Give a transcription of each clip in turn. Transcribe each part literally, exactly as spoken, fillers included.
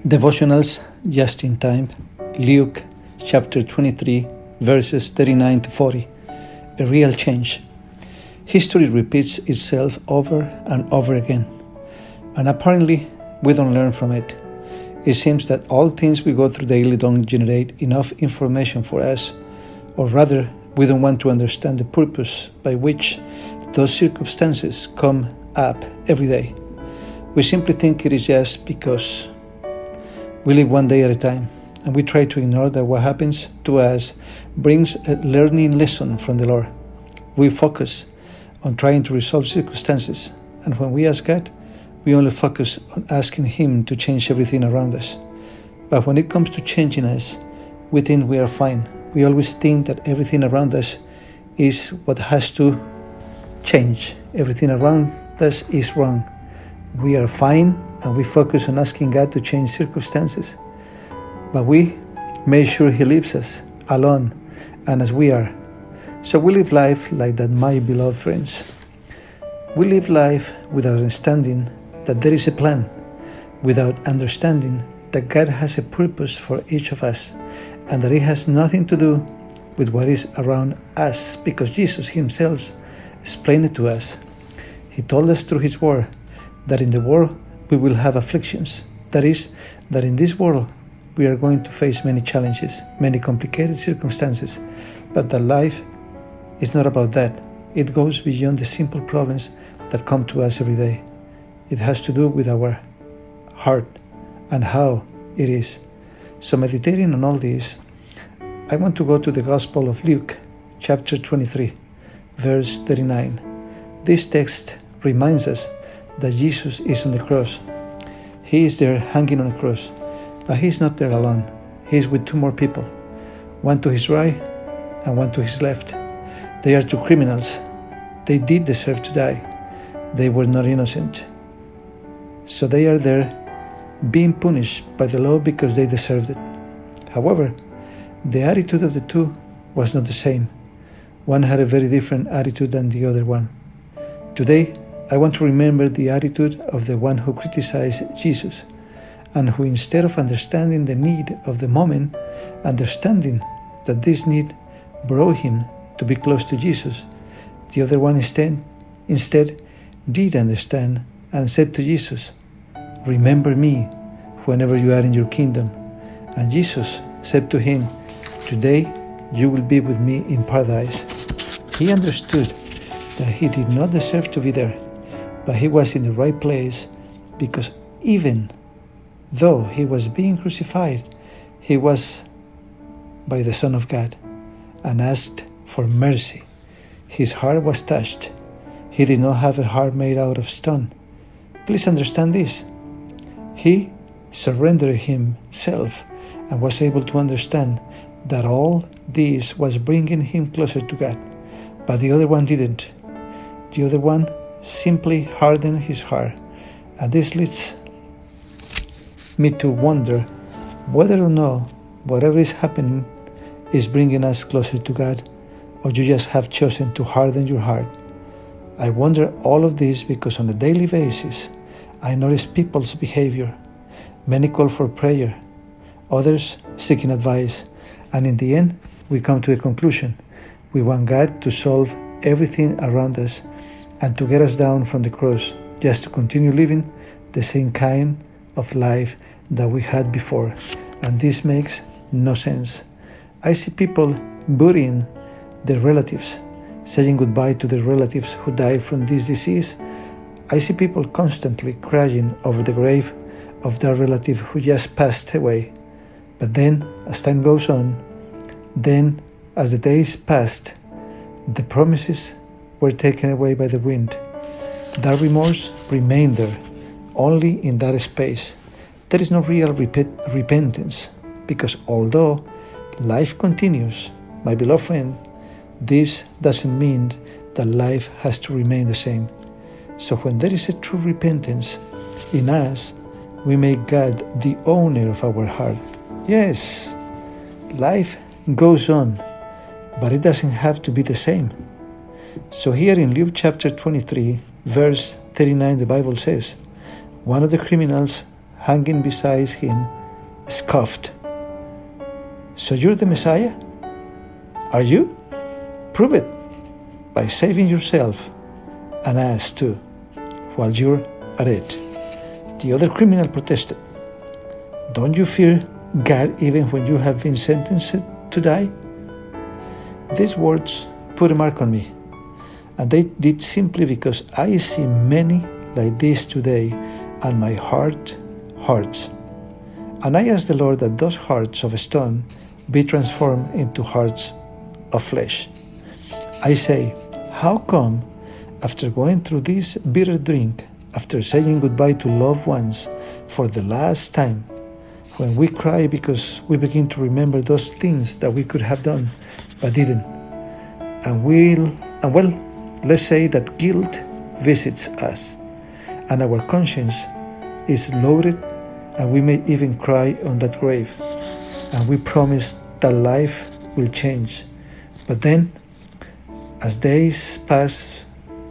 Devotionals just in time. Luke chapter twenty-three, verses thirty-nine to forty. A real change. History repeats itself over and over again, and apparently we don't learn from it. It seems that all things we go through daily don't generate enough information for us, or rather, we don't want to understand the purpose by which those circumstances come up every day. We simply think it is just because we live one day at a time, and we try to ignore that what happens to us brings a learning lesson from the Lord. We focus on trying to resolve circumstances, and when we ask God, we only focus on asking Him to change everything around us. But when it comes to changing us, we think we are fine. We always think that everything around us is what has to change. Everything around us is wrong. We are fine, and we focus on asking God to change circumstances. But we make sure He leaves us alone and as we are. So we live life like that, my beloved friends. We live life without understanding that there is a plan, without understanding that God has a purpose for each of us, and that it has nothing to do with what is around us, because Jesus Himself explained it to us. He told us through His word that in the world we will have afflictions. That is, that in this world we are going to face many challenges, many complicated circumstances, but that life is not about that. It goes beyond the simple problems that come to us every day. It has to do with our heart and how it is. So meditating on all this, I want to go to the Gospel of Luke, chapter twenty-three, verse thirty-nine. This text reminds us that Jesus is on the cross. He is there hanging on the cross, but He is not there alone. He is with two more people, one to His right and one to His left. They are two criminals. They did deserve to die. They were not innocent. So they are there being punished by the law because they deserved it. However, the attitude of the two was not the same. One had a very different attitude than the other one. Today, I want to remember the attitude of the one who criticized Jesus, and who, instead of understanding the need of the moment, understanding that this need brought him to be close to Jesus, the other one instead, instead did understand and said to Jesus, "Remember me whenever you are in your kingdom." And Jesus said to him, "Today you will be with me in paradise." He understood that he did not deserve to be there, but he was in the right place, because even though he was being crucified, he was by the Son of God, and asked for mercy. His heart was touched. He did not have a heart made out of stone. Please understand this. He surrendered himself and was able to understand that all this was bringing him closer to God, but the other one didn't. The other one simply hardened his heart, and this leads me to wonder whether or not whatever is happening is bringing us closer to God, or you just have chosen to harden your heart. I wonder all of this because on a daily basis I notice people's behavior. Many call for prayer, others seeking advice, and in the end we come to a conclusion. We want God to solve everything around us and to get us down from the cross, just to continue living the same kind of life that we had before. And this makes no sense. I see people burying their relatives, saying goodbye to their relatives who died from this disease. I see people constantly crying over the grave of their relative who just passed away. But then, as time goes on, then as the days passed, the promises were taken away by the wind. That remorse remained there, only in that space. There is no real rep- repentance, because although life continues, my beloved friend, this doesn't mean that life has to remain the same. So when there is a true repentance in us, we make God the owner of our heart. Yes, life goes on, but it doesn't have to be the same. So here in Luke chapter twenty-three, verse thirty-nine, the Bible says, one of the criminals hanging beside him, scoffed, "So you're the Messiah? Are you? Prove it by saving yourself and us too, while you're at it." The other criminal protested, "Don't you fear God even when you have been sentenced to die?" These words put a mark on me, and they did simply because I see many like this today, and my heart hurts. And I ask the Lord that those hearts of stone be transformed into hearts of flesh. I say, how come after going through this bitter drink, after saying goodbye to loved ones for the last time, when we cry because we begin to remember those things that we could have done but didn't, and we'll, and well, let's say that guilt visits us, and our conscience is loaded, and we may even cry on that grave, and we promise that life will change. But then, as days pass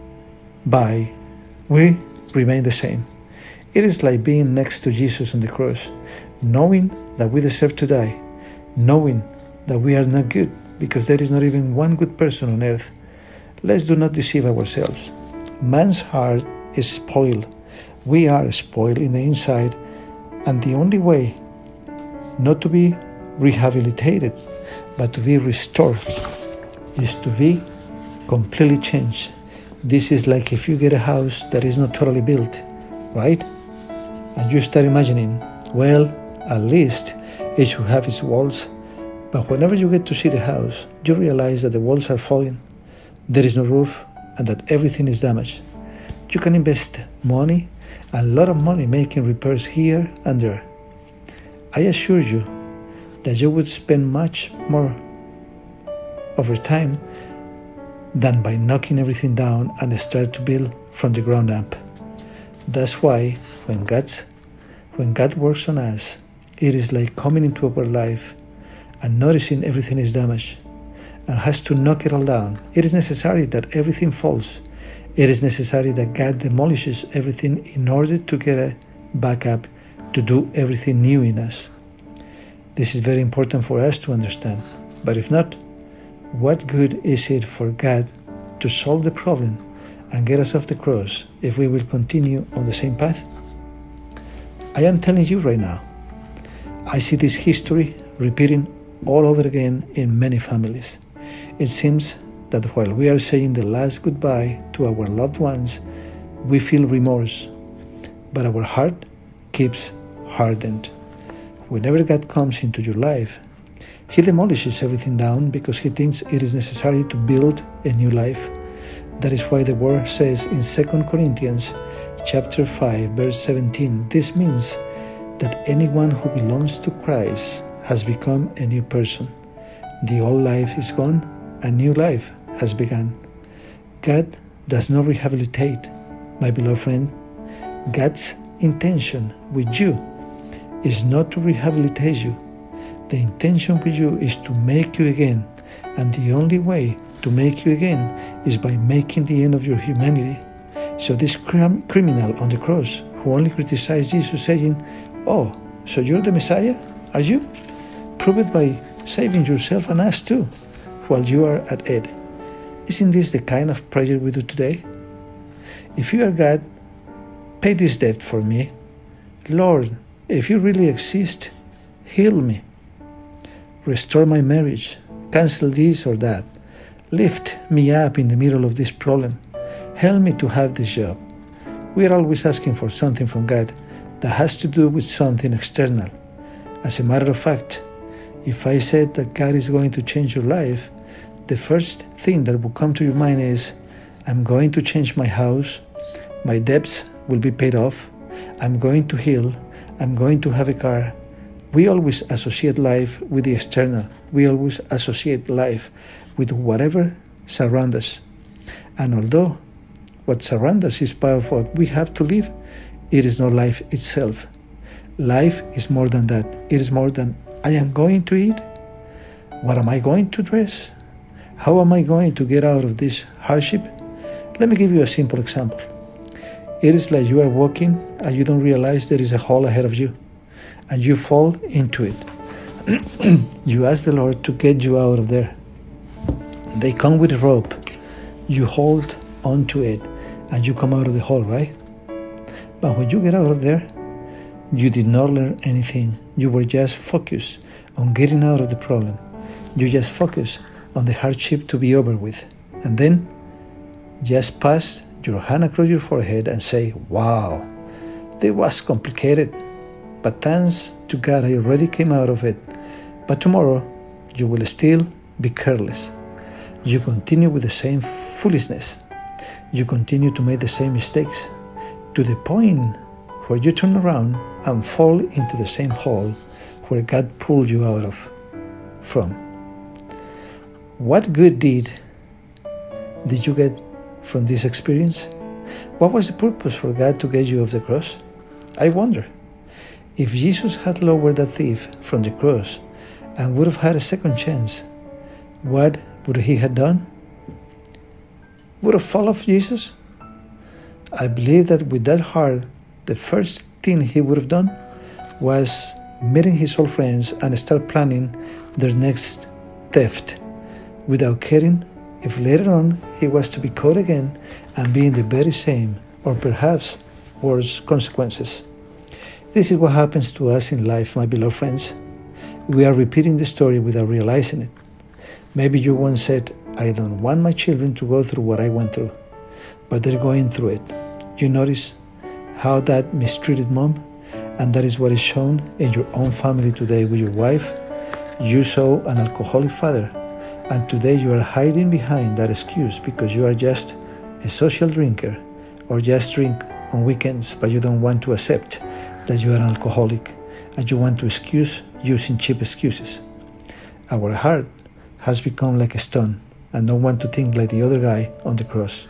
by, we remain the same. It is like being next to Jesus on the cross, knowing that we deserve to die, knowing that we are not good, because there is not even one good person on earth. Let's do not deceive ourselves. Man's heart is spoiled. We are spoiled in the inside, and the only way not to be rehabilitated, but to be restored, is to be completely changed. This is like if you get a house that is not totally built, right? And you start imagining, well, at least it should have its walls. But whenever you get to see the house, you realize that the walls are falling, there is no roof, and that everything is damaged. You can invest money, a lot of money, making repairs here and there. I assure you that you would spend much more over time than by knocking everything down and start to build from the ground up. That's why when God's when God works on us, it is like coming into our life and noticing everything is damaged and has to knock it all down. It is necessary that everything falls. It is necessary that God demolishes everything in order to get a backup to do everything new in us. This is very important for us to understand. But if not, what good is it for God to solve the problem and get us off the cross if we will continue on the same path? I am telling you right now, I see this history repeating all over again in many families. It seems that while we are saying the last goodbye to our loved ones, we feel remorse, but our heart keeps hardened. Whenever God comes into your life, He demolishes everything down because He thinks it is necessary to build a new life. That is why the word says in Second Corinthians chapter five, verse seventeen, this means that anyone who belongs to Christ has become a new person. The old life is gone, a new life has begun. God does not rehabilitate, my beloved friend. God's intention with you is not to rehabilitate you. The intention with you is to make you again, and the only way to make you again is by making the end of your humanity. So this crim- criminal on the cross who only criticized Jesus, saying, "Oh, so you're the Messiah, are you? Prove it by saving yourself and us too, while you are at it." Isn't this the kind of prayer we do today? If you are God, pay this debt for me. Lord, if you really exist, heal me. Restore my marriage. Cancel this or that. Lift me up in the middle of this problem. Help me to have this job. We are always asking for something from God that has to do with something external. As a matter of fact, if I said that God is going to change your life, the first thing that will come to your mind is, I'm going to change my house, my debts will be paid off, I'm going to heal, I'm going to have a car. We always associate life with the external. We always associate life with whatever surrounds us. And although what surrounds us is part of what we have to live, it is not life itself. Life is more than that. It is more than, I am going to eat. What am I going to dress? How am I going to get out of this hardship? Let me give you a simple example. It is like you are walking and you don't realize there is a hole ahead of you, and you fall into it. You ask the Lord to get you out of there. They come with a rope. You hold onto it, and you come out of the hole, right? But when you get out of there, you did not learn anything. You were just focused on getting out of the problem. You just focused on the hardship to be over with. And then just pass your hand across your forehead and say, wow, that was complicated. But thanks to God, I already came out of it. But tomorrow, you will still be careless. You continue with the same foolishness. You continue to make the same mistakes, to the point where you turn around and fall into the same hole where God pulled you out of from. What good deed did you get from this experience? What was the purpose for God to get you off the cross? I wonder, if Jesus had lowered that thief from the cross and would have had a second chance, what would he have done? Would have followed Jesus? I believe that with that heart, the first thing he would have done was meeting his old friends and start planning their next theft, without caring if later on he was to be caught again and be in the very same, or perhaps worse, consequences. This is what happens to us in life, my beloved friends. We are repeating the story without realizing it. Maybe you once said, I don't want my children to go through what I went through, but they're going through it. You notice how that mistreated mom, and that is what is shown in your own family today with your wife. You saw an alcoholic father, and today you are hiding behind that excuse because you are just a social drinker or just drink on weekends, but you don't want to accept that you are an alcoholic and you want to excuse using cheap excuses. Our heart has become like a stone and don't want to think like the other guy on the cross.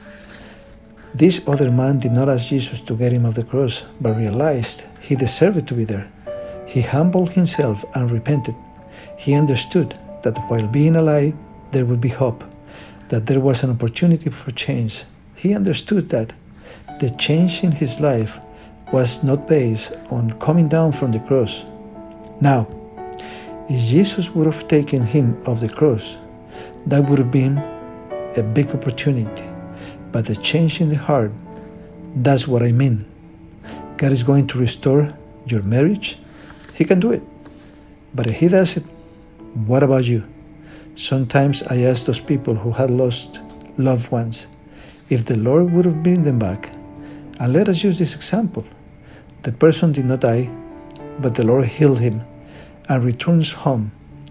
This other man did not ask Jesus to get him off the cross, but realized he deserved to be there. He humbled himself and repented. He understood that while being alive, there would be hope, that there was an opportunity for change. He understood that the change in his life was not based on coming down from the cross. Now, if Jesus would have taken him off the cross, that would have been a big opportunity. But the change in the heart, that's what I mean. God is going to restore your marriage. He can do it. But if he does it, what about you? Sometimes I ask those people who had lost loved ones, if the Lord would have brought them back. And let us use this example. The person did not die, but the Lord healed him and returns home.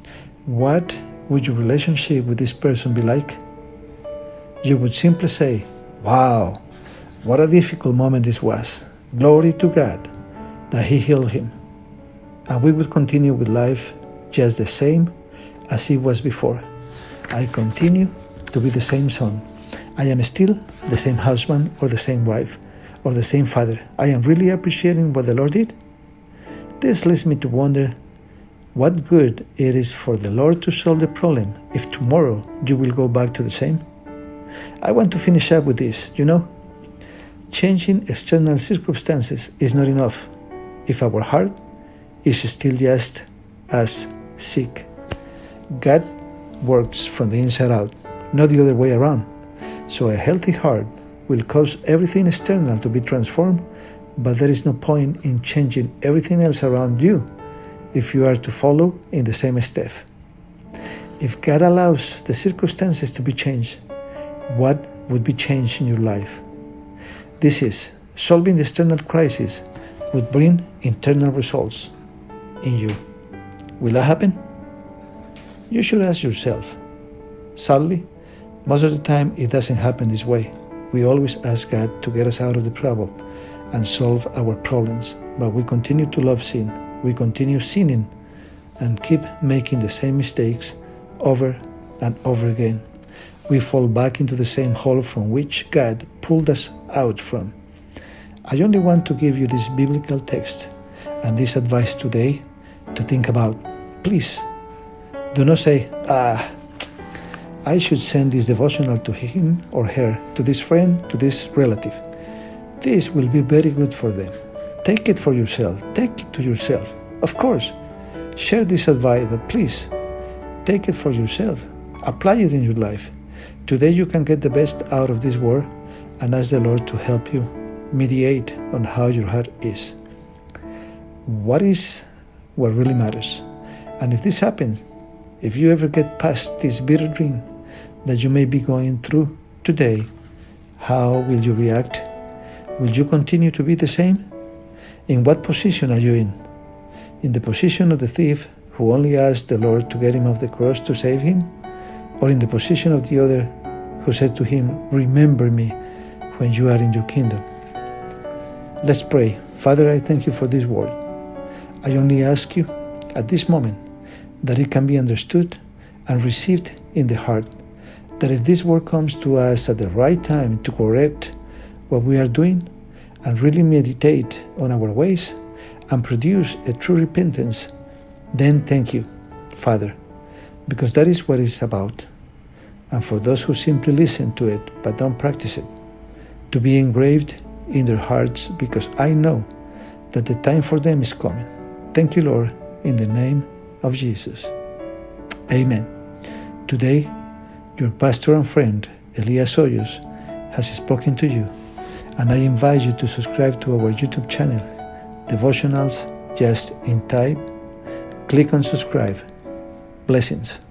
What would your relationship with this person be like? You would simply say, wow, what a difficult moment this was. Glory to God that he healed him. And we would continue with life just the same as it was before. I continue to be the same son. I am still the same husband or the same wife or the same father. I am really appreciating what the Lord did. This leads me to wonder what good it is for the Lord to solve the problem if tomorrow you will go back to the same. I want to finish up with this. You know, changing external circumstances is not enough if our heart is still just as sick. God works from the inside out, not the other way around. So a healthy heart will cause everything external to be transformed, but there is no point in changing everything else around you if you are to follow in the same step. If God allows the circumstances to be changed, what would be changed in your life? This is, solving the external crisis would bring internal results in you. Will that happen? You should ask yourself. Sadly, most of the time it doesn't happen this way. We always ask God to get us out of the trouble and solve our problems, but we continue to love sin. We continue sinning and keep making the same mistakes over and over again. We fall back into the same hole from which God pulled us out from. I only want to give you this biblical text and this advice today to think about. Please, do not say, ah, I should send this devotional to him or her, to this friend, to this relative. This will be very good for them. Take it for yourself. Take it to yourself. Of course, share this advice, but please, take it for yourself. Apply it in your life. Today you can get the best out of this word and ask the Lord to help you mediate on how your heart is. What is what really matters? And if this happens, if you ever get past this bitter dream that you may be going through today, how will you react? Will you continue to be the same? In what position are you in? In the position of the thief who only asked the Lord to get him off the cross to save him? Or in the position of the other who said to him, remember me when you are in your kingdom? Let's pray. Father, I thank you for this word. I only ask you at this moment that it can be understood and received in the heart, that if this word comes to us at the right time to correct what we are doing and really meditate on our ways and produce a true repentance, then thank you, Father, because that is what it's about. And for those who simply listen to it but don't practice it, to be engraved in their hearts, because I know that the time for them is coming. Thank you, Lord, in the name of Jesus. Amen. Today, your pastor and friend, Elias Hoyos, has spoken to you, and I invite you to subscribe to our YouTube channel, Devotionals Just in Time. Click on subscribe. Blessings.